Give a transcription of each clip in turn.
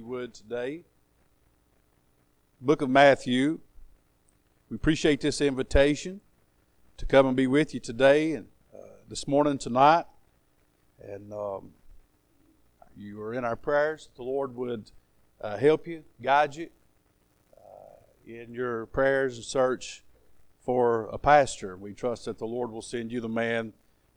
you would, today. Book of Matthew. We appreciate this invitation to come and be with you today and this morning, tonight. And you are in our prayers. The Lord would help you, guide you in your prayers and search for a pastor. We trust that the Lord will send you the man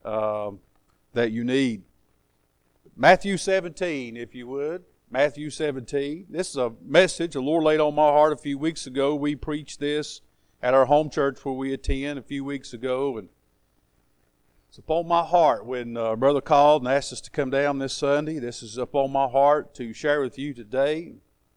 that you need. Matthew 17, if you would. Matthew 17. This is a message the Lord laid on my heart a few weeks ago. We preached this at our home church where we attend a few weeks ago. And it's upon my heart when Brother called and asked us to come down this Sunday. This is upon my heart to share with you today.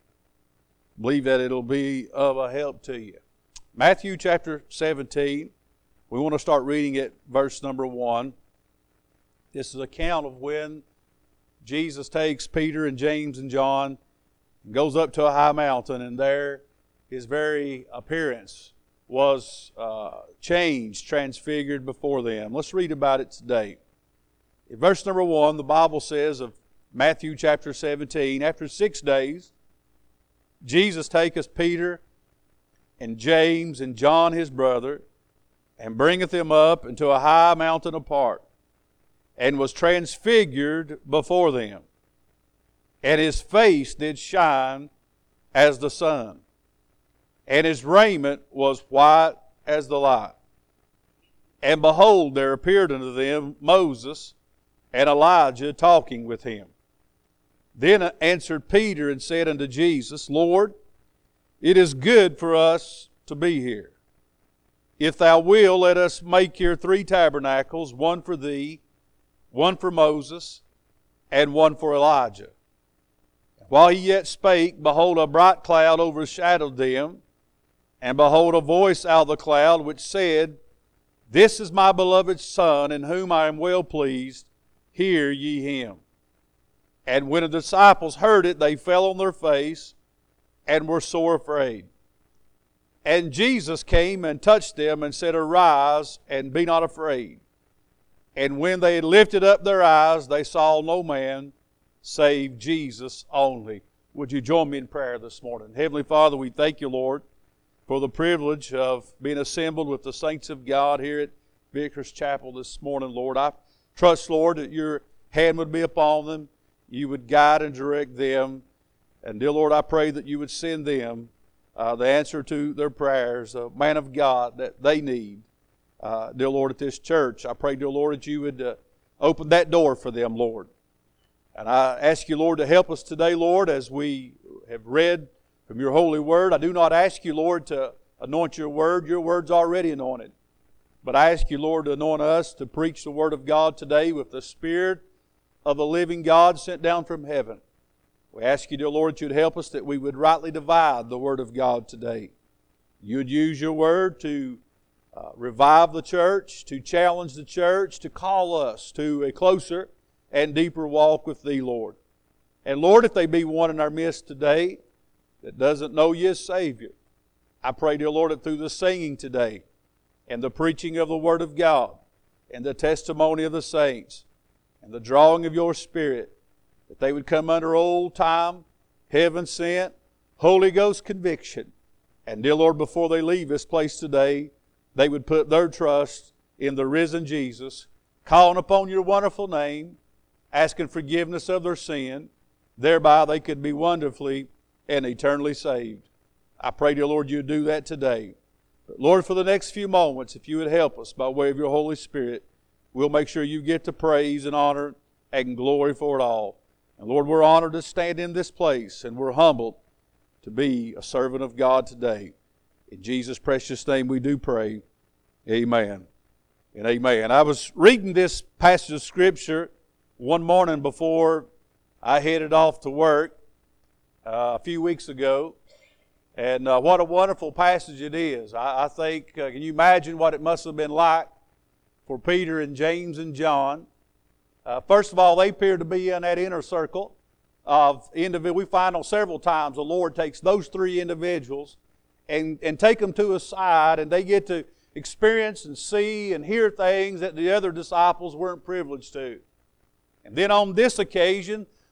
I believe that it'll be of a help to you. Matthew chapter 17. We want to start reading at verse number 1. This is an account of when Jesus takes Peter and James and John and goes up to a high mountain, and there his very appearance was changed, transfigured before them. Let's read about it today. In verse number 1, the Bible says of Matthew chapter 17, after 6 days, Jesus taketh Peter and James and John his brother, and bringeth them up into a high mountain apart, and was transfigured before them. And his face did shine as the sun, and his raiment was white as the light. And behold, there appeared unto them Moses and Elijah talking with him. Then answered Peter and said unto Jesus, Lord, it is good for us to be here. If thou wilt, let us make here 3 tabernacles, one for thee, one for Moses, and one for Elijah. While he yet spake, behold, a bright cloud overshadowed them, and behold, a voice out of the cloud which said, This is my beloved Son, in whom I am well pleased. Hear ye him. And when the disciples heard it, they fell on their face, and were sore afraid. And Jesus came and touched them, and said, Arise, and be not afraid. And when they had lifted up their eyes, they saw no man save Jesus only. Would you join me in prayer this morning? Heavenly Father, we thank you, Lord, for the privilege of being assembled with the saints of God here at Vickers Chapel this morning, Lord. I trust, Lord, that your hand would be upon them. You would guide and direct them. And dear Lord, I pray that you would send them the answer to their prayers, a man of God that they need. Dear Lord, at this church, I pray, dear Lord, that you would open that door for them, Lord. And I ask you, Lord, to help us today, Lord, as we have read from your holy word. I do not ask you, Lord, to anoint your word. Your word's already anointed. But I ask you, Lord, to anoint us to preach the word of God today with the Spirit of the living God sent down from heaven. We ask you, dear Lord, that you'd help us that we would rightly divide the word of God today. You would use your word to revive the church, to challenge the church, to call us to a closer and deeper walk with thee, Lord. And Lord, if there be one in our midst today that doesn't know you as Savior, I pray, dear Lord, that through the singing today and the preaching of the Word of God and the testimony of the saints and the drawing of your Spirit, that they would come under old time, heaven sent, Holy Ghost conviction. And dear Lord, before they leave this place today, they would put their trust in the risen Jesus, calling upon your wonderful name, asking forgiveness of their sin. Thereby they could be wonderfully and eternally saved. I pray, dear Lord, you would do that today. But Lord, for the next few moments, if you would help us by way of your Holy Spirit, we'll make sure you get the praise and honor and glory for it all. And Lord, we're honored to stand in this place, and we're humbled to be a servant of God today. In Jesus' precious name we do pray. Amen and amen. I was reading this passage of Scripture one morning before I headed off to work a few weeks ago. And what a wonderful passage it is. I think, can you imagine what it must have been like for Peter and James and John? First of all, they appear to be in that inner circle of individuals. We find on several times the Lord takes those 3 individuals and take them to a side, and they get to experience and see and hear things that the other disciples weren't privileged to. And then on this occasion,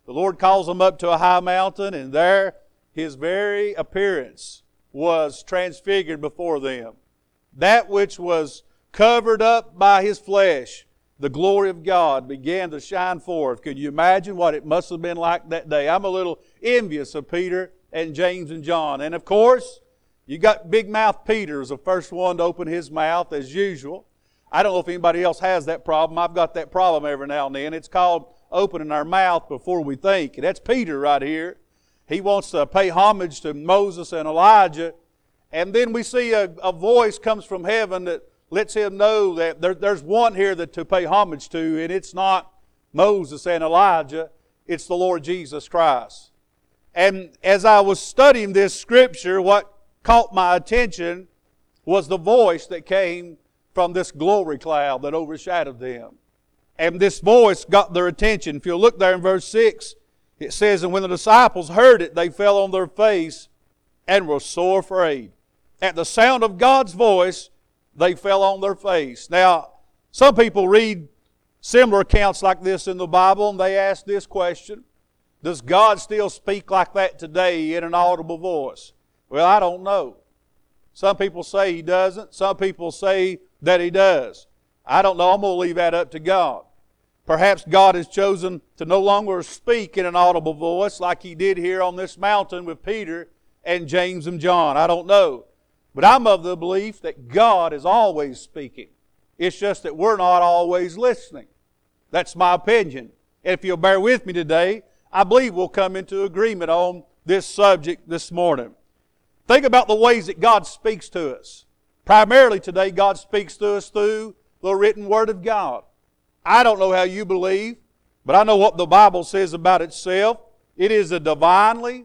The Lord calls them up to a high mountain, and there His very appearance was transfigured before them. That which was covered up by His flesh, the glory of God, began to shine forth. Could you imagine what it must have been like that day? I'm a little envious of Peter and James and John. And of course, you got big mouth Peter as the first one to open his mouth as usual. I don't know if anybody else has that problem. I've got that problem every now and then. It's called opening our mouth before we think. And that's Peter right here. He wants to pay homage to Moses and Elijah. And then we see a voice comes from heaven that lets him know that there's one here that to pay homage to, and it's not Moses and Elijah, it's the Lord Jesus Christ. And as I was studying this scripture, what caught my attention was the voice that came from this glory cloud that overshadowed them. And this voice got their attention. If you look there in verse 6, it says, "And when the disciples heard it, they fell on their face and were sore afraid." At the sound of God's voice, they fell on their face. Now, some people read similar accounts like this in the Bible, and they ask this question: does God still speak like that today in an audible voice? Well, I don't know. Some people say He doesn't. Some people say that He does. I don't know. I'm going to leave that up to God. Perhaps God has chosen to no longer speak in an audible voice like He did here on this mountain with Peter and James and John. I don't know. But I'm of the belief that God is always speaking. It's just that we're not always listening. That's my opinion. And if you'll bear with me today, I believe we'll come into agreement on this subject this morning. Think about the ways that God speaks to us. Primarily today, God speaks to us through the written Word of God. I don't know how you believe, but I know what the Bible says about itself. It is a divinely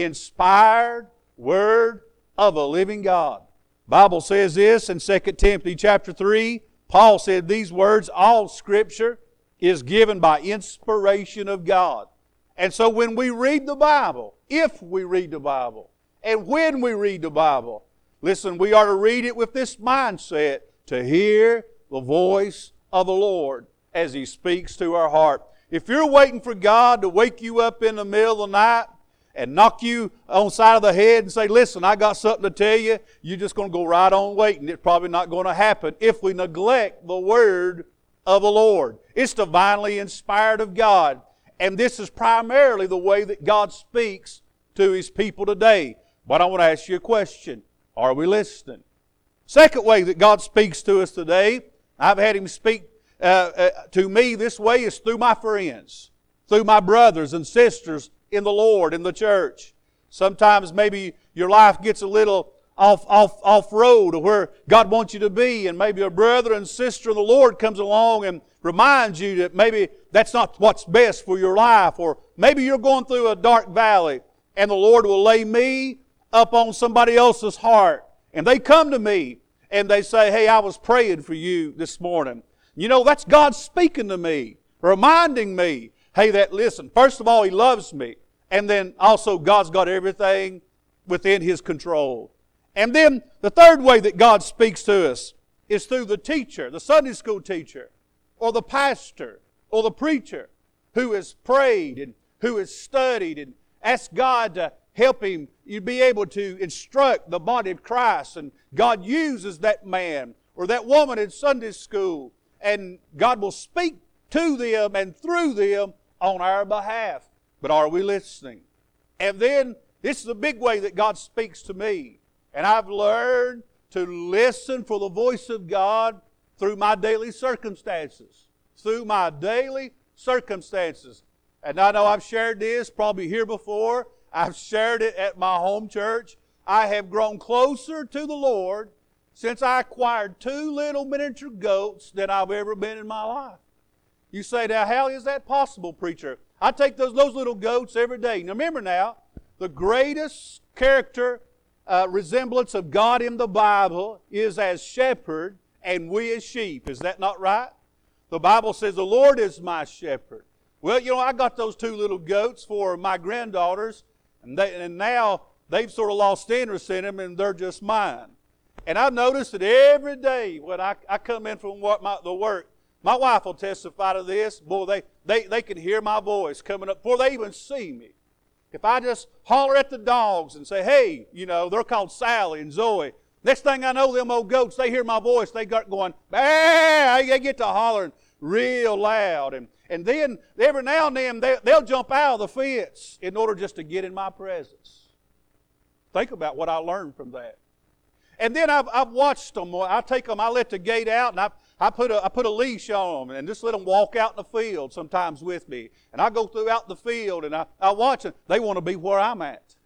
inspired Word of a living God. The Bible says this in 2 Timothy chapter 3. Paul said these words, "All Scripture is given by inspiration of God." And so when we read the Bible, if we read the Bible, and when we read the Bible, listen, we are to read it with this mindset to hear the voice of the Lord as He speaks to our heart. If you're waiting for God to wake you up in the middle of the night and knock you on the side of the head and say, "Listen, I got something to tell you," you're just going to go right on waiting. It's probably not going to happen if we neglect the Word of the Lord. It's divinely inspired of God. And this is primarily the way that God speaks to His people today. But I want to ask you a question. Are we listening? Second way that God speaks to us today, I've had Him speak to me this way, is through my friends, through my brothers and sisters in the Lord, in the church. Sometimes maybe your life gets a little off road of where God wants you to be, and maybe a brother and sister in the Lord comes along and reminds you that maybe that's not what's best for your life, or maybe you're going through a dark valley and the Lord will lay me up on somebody else's heart, and they come to me and they say, "Hey, I was praying for you this morning." You know, that's God speaking to me, reminding me, hey, that listen, first of all, He loves me, and then also God's got everything within His control. And then the third way that God speaks to us is through the teacher, the Sunday school teacher, or the pastor, or the preacher who has prayed and who has studied and asked God to help him you be able to instruct the body of Christ. And God uses that man or that woman in Sunday school, and God will speak to them and through them on our behalf. But are we listening? And then this is the big way that God speaks to me. And I've learned to listen for the voice of God through my daily circumstances. Through my daily circumstances. And I know I've shared this probably here before. I've shared it at my home church. I have grown closer to the Lord since I acquired 2 little miniature goats than I've ever been in my life. You say, now how is that possible, preacher? I take those little goats every day. Now remember now, the greatest character resemblance of God in the Bible is as shepherd and we as sheep. Is that not right? The Bible says the Lord is my shepherd. Well, you know, I got those 2 little goats for my granddaughters, and now they've sort of lost interest in them, and they're just mine. And I've noticed that every day when I come in from the work, My wife will testify to this. Boy, they can hear my voice coming up before they even see me. If I just holler at the dogs and say, hey, they're called Sally and Zoe. Next thing I know, them old goats, they hear my voice. They got going, bah! They get to hollering real loud. And then every now and then, they'll jump out of the fence in order just to get in my presence. Think about what I learned from that. And then I've watched them. I take them, I let the gate out, and I put a leash on them and just let them walk out in the field sometimes with me. And I go throughout the field and I watch them. They want to be where I'm at.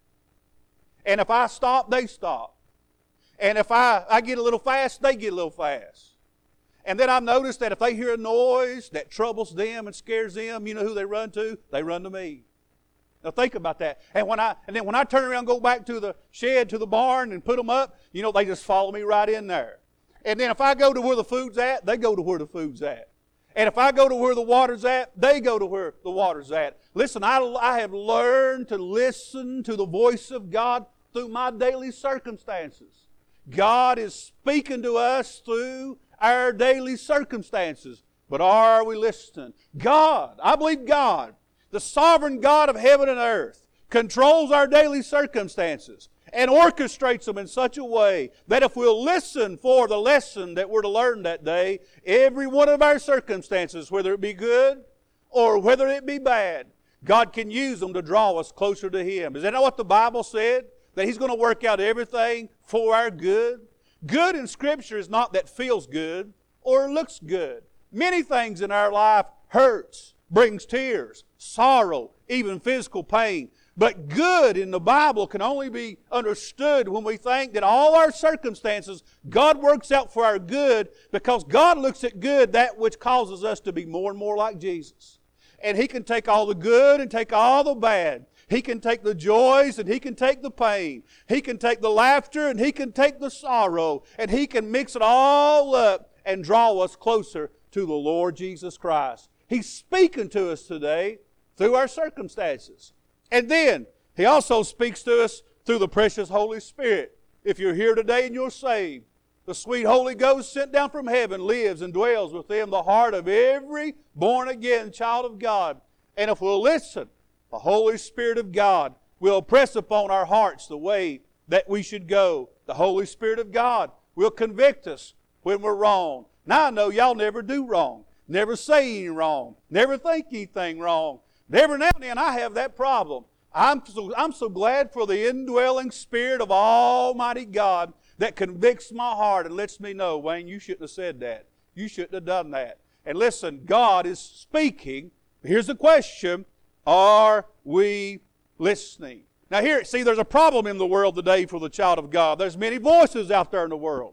And if I stop, they stop. And if I get a little fast, they get a little fast. And then I've noticed that if they hear a noise that troubles them and scares them, you know who they run to? They run to me. Now think about that. And then when I turn around and go back to the shed, to the barn and put them up, they just follow me right in there. And then if I go to where the food's at, they go to where the food's at. And if I go to where the water's at, they go to where the water's at. Listen, I have learned to listen to the voice of God through my daily circumstances. God is speaking to us through our daily circumstances. But are we listening? God, I believe God, the sovereign God of heaven and earth, controls our daily circumstances and orchestrates them in such a way that if we'll listen for the lesson that we're to learn that day, every one of our circumstances, whether it be good or whether it be bad, God can use them to draw us closer to Him. Is that not what the Bible said? That He's going to work out everything for our good? Good in Scripture is not that feels good or looks good. Many things in our life hurts, brings tears, sorrow, even physical pain. But good in the Bible can only be understood when we think that all our circumstances, God works out for our good, because God looks at good, that which causes us to be more and more like Jesus. And He can take all the good and take all the bad. He can take the joys and He can take the pain. He can take the laughter and He can take the sorrow. And He can mix it all up and draw us closer to the Lord Jesus Christ. He's speaking to us today through our circumstances. And then He also speaks to us through the precious Holy Spirit. If you're here today and you're saved, the sweet Holy Ghost sent down from heaven lives and dwells within the heart of every born-again child of God. And if we'll listen, the Holy Spirit of God will press upon our hearts the way that we should go. The Holy Spirit of God will convict us when we're wrong. Now I know y'all never do wrong, never say anything wrong, never think anything wrong. Every now and then I have that problem. I'm so glad for the indwelling Spirit of Almighty God that convicts my heart and lets me know, Wayne, you shouldn't have said that. You shouldn't have done that. And listen, God is speaking. Here's the question: are we listening? Now here, see, there's a problem in the world today for the child of God. There's many voices out there in the world.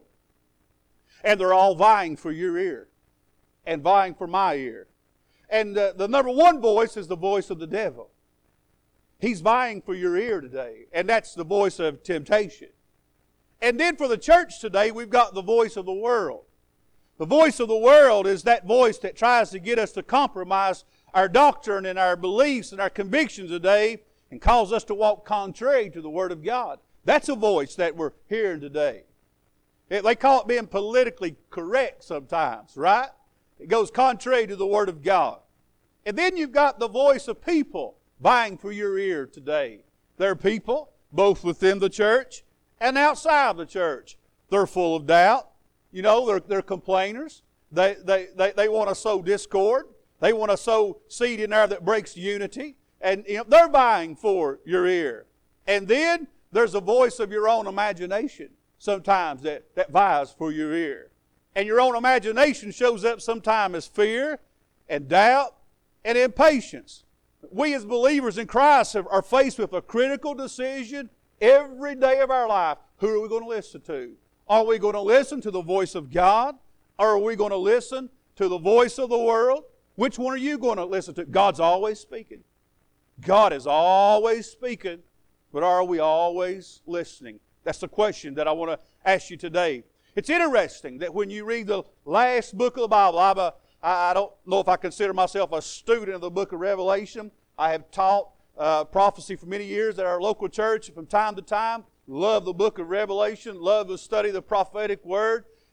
And they're all vying for your ear and vying for my ear. And the number one voice is the voice of the devil. He's vying for your ear today. And that's the voice of temptation. And then for the church today, we've got the voice of the world. The voice of the world is that voice that tries to get us to compromise our doctrine and our beliefs and our convictions today and cause us to walk contrary to the Word of God. That's a voice that we're hearing today. They call it being politically correct sometimes, right? It goes contrary to the Word of God. And then you've got the voice of people vying for your ear today. There are people, both within the church and outside of the church. They're full of doubt. They're complainers. They want to sow discord. They want to sow seed in there that breaks unity. And they're vying for your ear. And then there's a voice of your own imagination sometimes that vies for your ear. And your own imagination shows up sometimes as fear and doubt and impatience. We as believers in Christ are faced with a critical decision every day of our life. Who are we going to listen to? Are we going to listen to the voice of God? Or are we going to listen to the voice of the world? Which one are you going to listen to? God's always speaking. God is always speaking, but are we always listening? That's the question that I want to ask you today. It's interesting that when you read the last book of the Bible, I don't know if I consider myself a student of the book of Revelation. I have taught prophecy for many years at our local church from time to time. Love the book of Revelation. Love to study the prophetic word.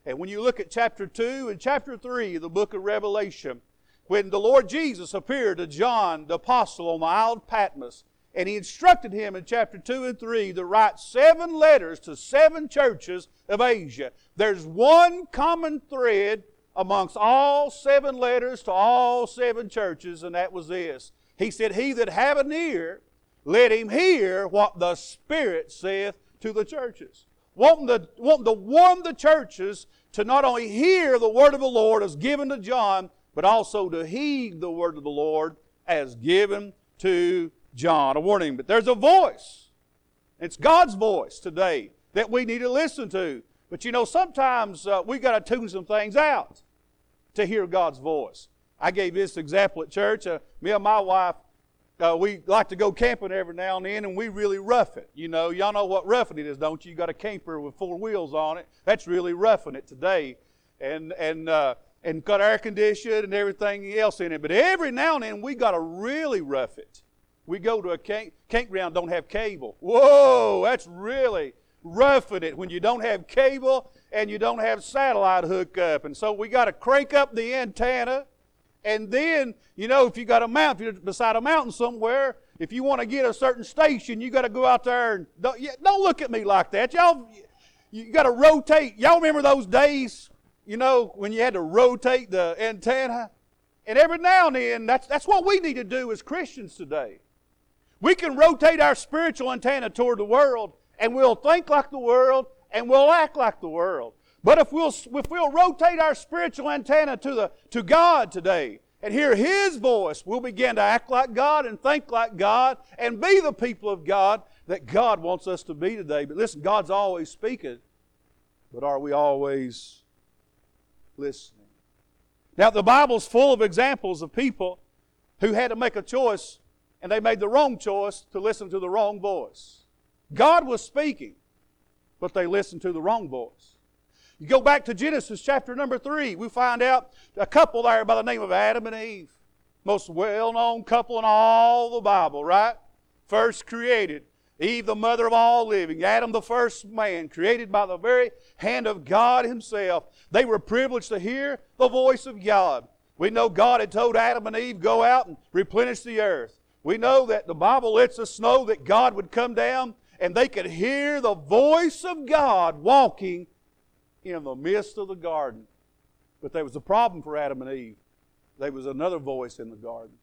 And when you look at chapter 2 and chapter 3 of the book of Revelation, when the Lord Jesus appeared to John the apostle on the Isle of Patmos, and He instructed him in chapter 2 and 3 to write 7 letters to 7 churches of Asia. There's one common thread amongst all 7 letters to all 7 churches, and that was this. He said, He that have an ear, let him hear what the Spirit saith to the churches. Wanting to warn the churches to not only hear the word of the Lord as given to John, but also to heed the word of the Lord as given to John. A warning, but there's a voice. It's God's voice today that we need to listen to. But you know, sometimes we got to tune some things out to hear God's voice. I gave this example at church. Me and my wife, we like to go camping every now and then, and we really rough it. You know, y'all know what roughing it is, don't you? You got a camper with 4 wheels on it. That's really roughing it today, and got air conditioned and everything else in it. But every now and then we got to really rough it. We go to a campground, don't have cable. Whoa, that's really roughing it when you don't have cable and you don't have satellite hookup. And so we got to crank up the antenna. And then, you know, if you got a mountain, if you're beside a mountain somewhere, if you want to get a certain station, you got to go out there and don't look at me like that. Y'all, you got to rotate. Y'all remember those days, you know, when you had to rotate the antenna? And every now and then, that's what we need to do as Christians today. We can rotate our spiritual antenna toward the world, and we'll think like the world, and we'll act like the world. But if we'll rotate our spiritual antenna to God today and hear His voice, we'll begin to act like God and think like God and be the people of God that God wants us to be today. But listen, God's always speaking, but are we always listening? Now, the Bible's full of examples of people who had to make a choice and they made the wrong choice to listen to the wrong voice. God was speaking, but they listened to the wrong voice. You go back to Genesis chapter number 3, we find out a couple there by the name of Adam and Eve. Most well-known couple in all the Bible, right? First created. Eve, the mother of all living. Adam, the first man, created by the very hand of God Himself. They were privileged to hear the voice of God. We know God had told Adam and Eve, go out and replenish the earth. We know that the Bible lets us know that God would come down and they could hear the voice of God walking in the midst of the garden. But there was a problem for Adam and Eve. There was another voice in the garden.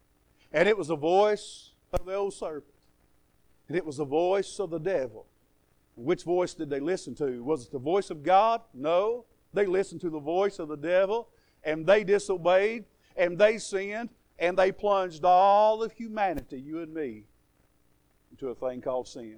And it was the voice of the old serpent. And it was the voice of the devil. Which voice did they listen to? Was it the voice of God? No. They listened to the voice of the devil, and they disobeyed, and they sinned, and they plunged all of humanity, you and me, into a thing called sin.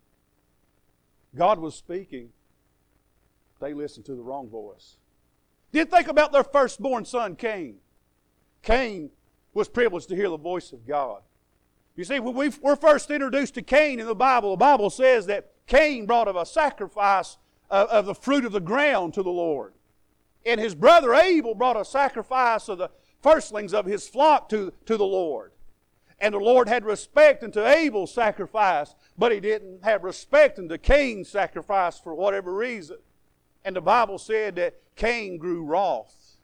God was speaking. They listened to the wrong voice. Did think about their firstborn son, Cain. Cain was privileged to hear the voice of God. You see, when we're first introduced to Cain in the Bible says that Cain brought a sacrifice of the fruit of the ground to the Lord. And his brother Abel brought a sacrifice of the firstlings of his flock to the Lord. And the Lord had respect unto Abel's sacrifice, but He didn't have respect unto Cain's sacrifice for whatever reason. And the Bible said that Cain grew wroth.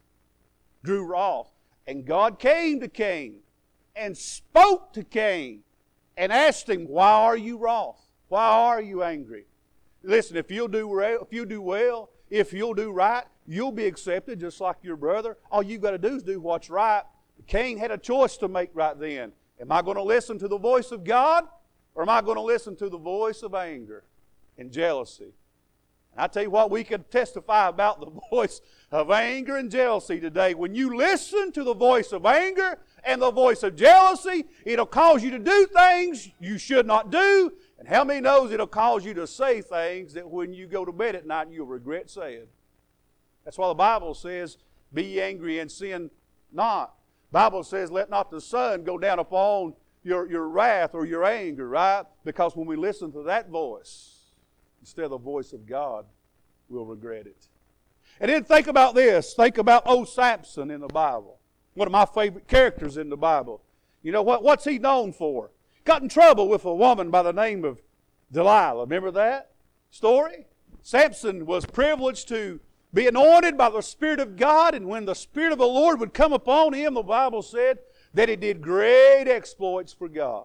And God came to Cain and spoke to Cain and asked him, why are you wroth? Why are you angry? Listen, if you'll do well, if you'll do right, you'll be accepted just like your brother. All you've got to do is do what's right. Cain had a choice to make right then. Am I going to listen to the voice of God, or am I going to listen to the voice of anger and jealousy? And I tell you what, we can testify about the voice of anger and jealousy today. When you listen to the voice of anger and the voice of jealousy, it'll cause you to do things you should not do. And how many knows it'll cause you to say things that when you go to bed at night you'll regret saying? That's why the Bible says, be ye angry and sin not. The Bible says, let not the sun go down upon your wrath or your anger, right? Because when we listen to that voice, instead of the voice of God, we'll regret it. And then think about this. Think about old Samson in the Bible. One of my favorite characters in the Bible. You know what's he known for? Got in trouble with a woman by the name of Delilah. Remember that story? Samson was privileged to be anointed by the Spirit of God, and when the Spirit of the Lord would come upon him, the Bible said that he did great exploits for God.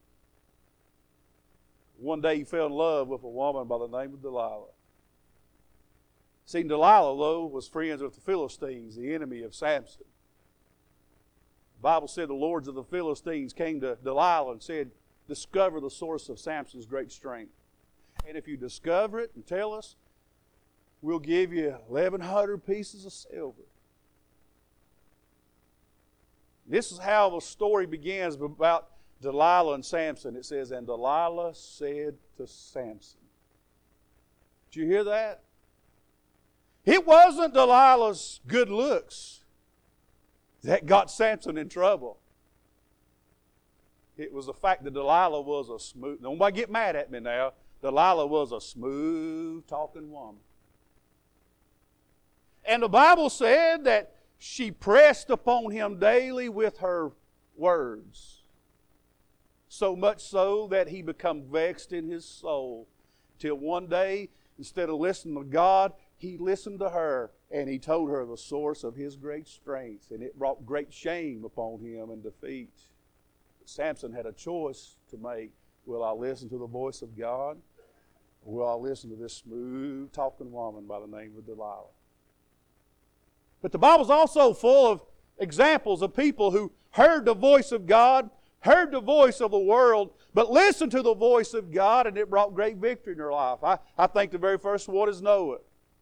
One day he fell in love with a woman by the name of Delilah. See, Delilah, though, was friends with the Philistines, the enemy of Samson. The Bible said the lords of the Philistines came to Delilah and said, discover the source of Samson's great strength. And if you discover it and tell us, we'll give you 1,100 pieces of silver. This is how the story begins about Delilah and Samson. It says, and Delilah said to Samson. Did you hear that? It wasn't Delilah's good looks that got Samson in trouble. It was the fact that Delilah was a smooth, nobody get mad at me now, Delilah was a smooth talking woman. And the Bible said that she pressed upon him daily with her words. So much so that he become vexed in his soul. Till one day, instead of listening to God, he listened to her, and he told her the source of his great strength, and it brought great shame upon him and defeat. Samson had a choice to make. Will I listen to the voice of God, or will I listen to this smooth-talking woman by the name of Delilah? But the Bible's also full of examples of people who heard the voice of God, heard the voice of the world, but listened to the voice of God, and it brought great victory in their life. I think the very first one is Noah.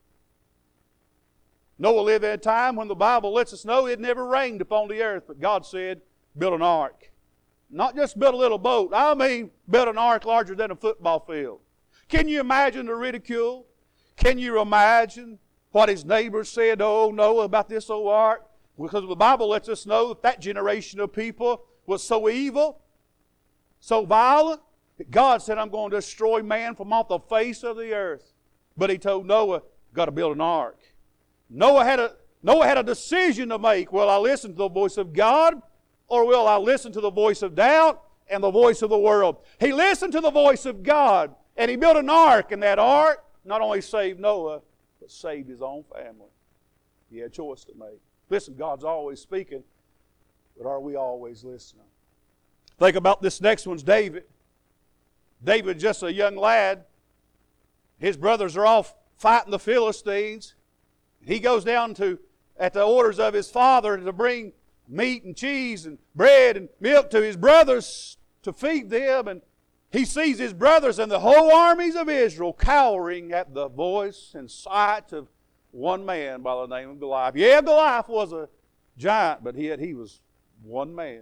Noah lived at a time when the Bible lets us know it never rained upon the earth, but God said, build an ark. Not just build a little boat. I mean, build an ark larger than a football field. Can you imagine the ridicule? Can you imagine what his neighbors said, oh, Noah, about this old ark? Because the Bible lets us know that that generation of people was so evil, so violent, that God said, I'm going to destroy man from off the face of the earth. But he told Noah, got to build an ark. Noah had a decision to make. Will I listen to the voice of God, or will I listen to the voice of doubt and the voice of the world? He listened to the voice of God, and he built an ark, and that ark not only saved Noah, but saved his own family. He had a choice to make. Listen, God's always speaking, but are we always listening? Think about this next one's David. David, just a young lad. His brothers are off fighting the Philistines. He goes down at the orders of his father, to bring meat and cheese and bread and milk to his brothers to feed them. And he sees his brothers and the whole armies of Israel cowering at the voice and sight of one man by the name of Goliath. Yeah, Goliath was a giant, but he was one man.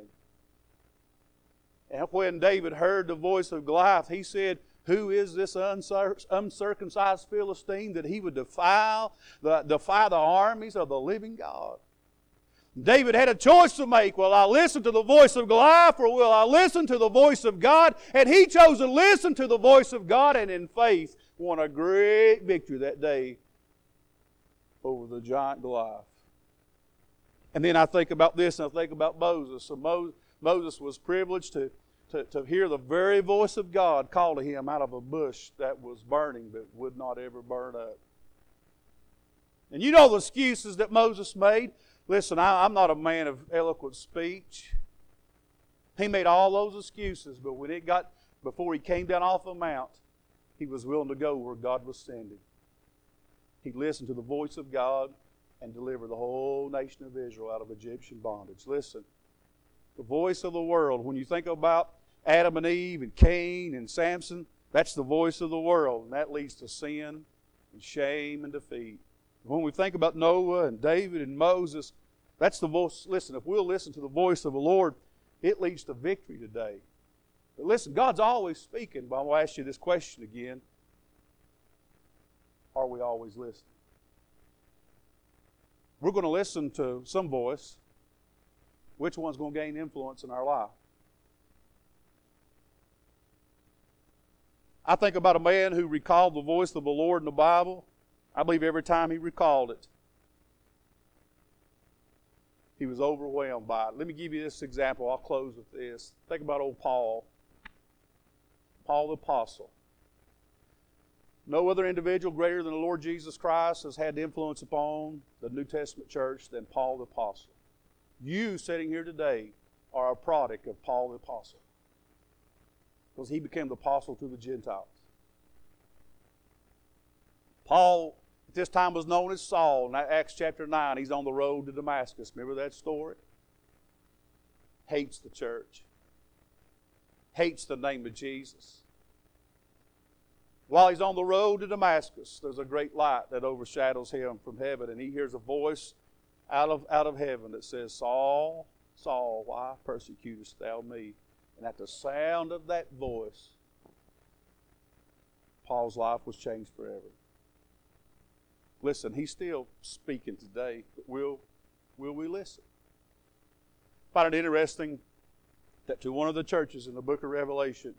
And when David heard the voice of Goliath, he said, who is this uncircumcised Philistine that he would defy the armies of the living God? David had a choice to make. Will I listen to the voice of Goliath, or will I listen to the voice of God? And he chose to listen to the voice of God, and in faith won a great victory that day over the giant Goliath. And then I think about this, and I think about Moses. So Moses was privileged to hear the very voice of God call to him out of a bush that was burning but would not ever burn up. And you know the excuses that Moses made. Listen, I'm not a man of eloquent speech. He made all those excuses, but before he came down off the mount, he was willing to go where God was sending. He listened to the voice of God and delivered the whole nation of Israel out of Egyptian bondage. Listen, the voice of the world, when you think about Adam and Eve and Cain and Samson, that's the voice of the world, and that leads to sin and shame and defeat. When we think about Noah and David and Moses, that's the voice. Listen, if we'll listen to the voice of the Lord, it leads to victory today. But listen, God's always speaking, but I'll ask you this question again. Are we always listening? We're going to listen to some voice. Which one's going to gain influence in our life? I think about a man who recalled the voice of the Lord in the Bible. I believe every time he recalled it, he was overwhelmed by it. Let me give you this example. I'll close with this. Think about old Paul the Apostle. No other individual greater than the Lord Jesus Christ has had influence upon the New Testament church than Paul the Apostle. You sitting here today are a product of Paul the Apostle, because he became the apostle to the Gentiles. Paul at this time was known as Saul. In Acts chapter 9, he's on the road to Damascus. Remember that story? Hates the church. Hates the name of Jesus. While he's on the road to Damascus, there's a great light that overshadows him from heaven, and he hears a voice out of heaven that says, Saul, Saul, why persecutest thou me? And at the sound of that voice, Paul's life was changed forever. Listen, he's still speaking today, but will we listen? I find it interesting that to one of the churches in the book of Revelation,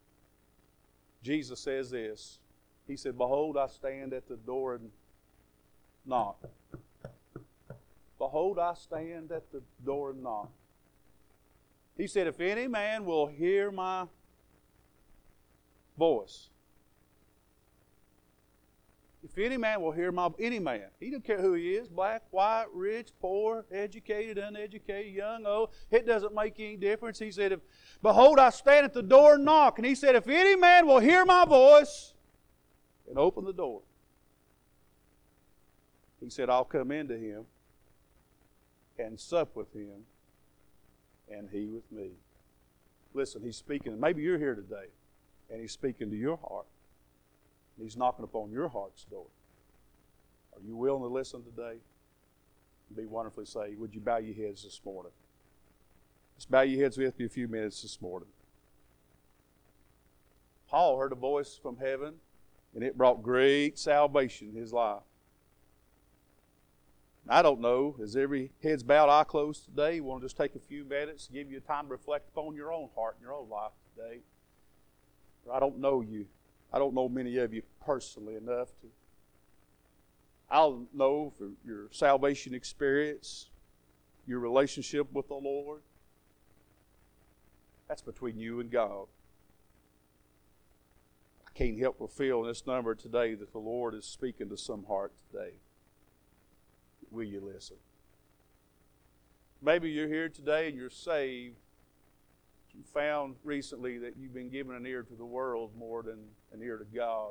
Jesus says this. He said, Behold, I stand at the door and knock. Behold, I stand at the door and knock. He said, if any man will hear my voice, if any man will hear any man, he don't care who he is, black, white, rich, poor, educated, uneducated, young, old, it doesn't make any difference. He said, Behold, I stand at the door and knock. And he said, if any man will hear my voice and open the door, he said, I'll come into him and sup with him and he with me. Listen, he's speaking. Maybe you're here today and he's speaking to your heart. He's knocking upon your heart's door. Are you willing to listen today? Be wonderfully saved. Would you bow your heads this morning? Just bow your heads with me a few minutes this morning. Paul heard a voice from heaven, and it brought great salvation in his life. I don't know, as every head's bowed, eye closed today, you want to just take a few minutes, give you time to reflect upon your own heart and your own life today. I don't know you. I don't know many of you personally enough to. I'll know for your salvation experience, your relationship with the Lord. That's between you and God. I can't help but feel in this number today that the Lord is speaking to some heart today. Will you listen? Maybe you're here today and you're saved. You found recently that you've been giving an ear to the world more than an ear to God.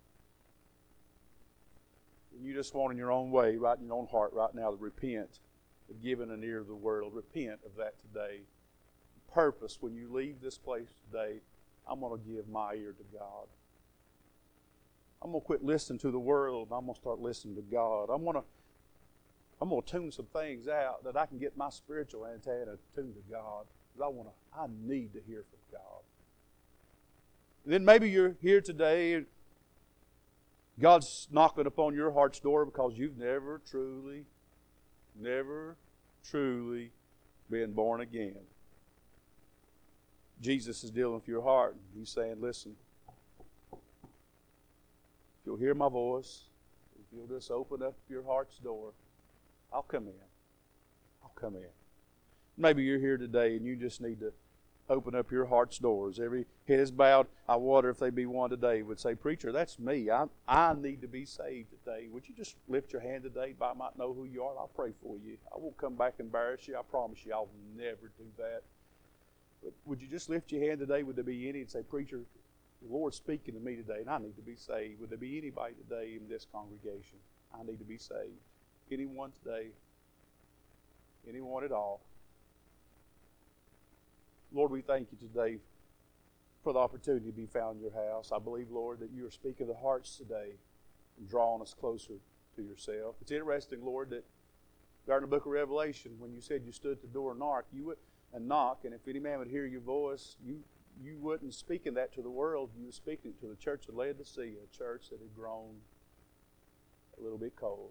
And you just want in your own way, right in your own heart right now, to repent of giving an ear to the world. Repent of that today. Purpose, when you leave this place today, I'm going to give my ear to God. I'm going to quit listening to the world and I'm going to start listening to God. I'm going to tune some things out that I can get my spiritual antenna tuned to God. Because I need to hear from God. And then maybe you're here today and God's knocking upon your heart's door because you've never truly been born again. Jesus is dealing with your heart. He's saying, listen, if you'll hear my voice, if you'll just open up your heart's door, I'll come in. I'll come in. Maybe you're here today and you just need to open up your heart's doors. Every head is bowed. I wonder if there be one today would say, Preacher, that's me. I need to be saved today. Would you just lift your hand today? I might know who you are. I'll pray for you. I won't come back and embarrass you. I promise you I'll never do that. But would you just lift your hand today? Would there be any and say, Preacher, the Lord's speaking to me today and I need to be saved. Would there be anybody today in this congregation? I need to be saved. Anyone today? Anyone at all? Lord, we thank you today for the opportunity to be found in your house. I believe, Lord, that you are speaking to hearts today and drawing us closer to yourself. It's interesting, Lord, that there in the book of Revelation, when you said you stood at the door and knock, and if any man would hear your voice, you wasn't speaking that to the world. You were speaking it to the church of Laodicea, a church that had grown a little bit cold.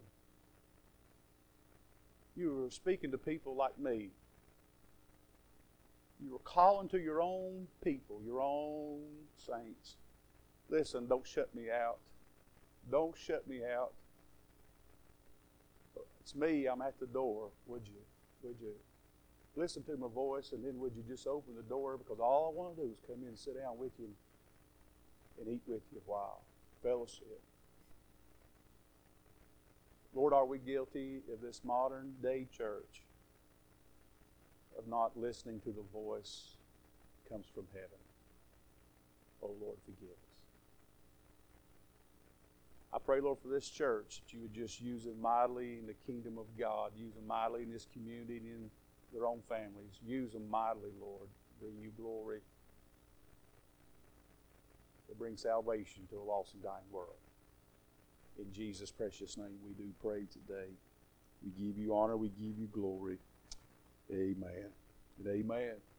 You were speaking to people like me. You were calling to your own people, your own saints. Listen, don't shut me out. Don't shut me out. It's me, I'm at the door. Would you? Would you? Listen to my voice, and then would you just open the door? Because all I want to do is come in and sit down with you and eat with you a while. fellowship. Lord, are we guilty of this modern day church of not listening to the voice that comes from heaven? Oh Lord, forgive us. I pray, Lord, for this church that you would just use it mightily in the kingdom of God. Use them mightily in this community and in their own families. Use them mightily, Lord. Bring you glory. To bring salvation to a lost and dying world. In Jesus' precious name we do pray today. We give you honor. We give you glory. Amen and amen.